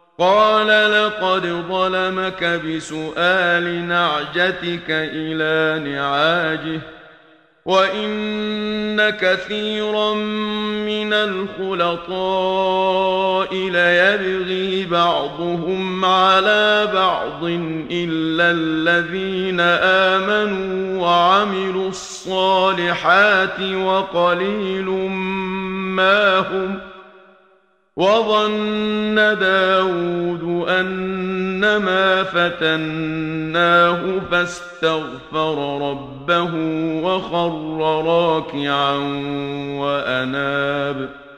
قال لقد ظلمك بسؤال نعجتك إلى نعاجه وإن كثيرا من الخلطاء ليبغي بعضهم على بعض إلا الذين آمنوا وعملوا الصالحات وقليل ما هم. وظن داود أنما فتناه فاستغفر ربه وخر راكعا وأناب.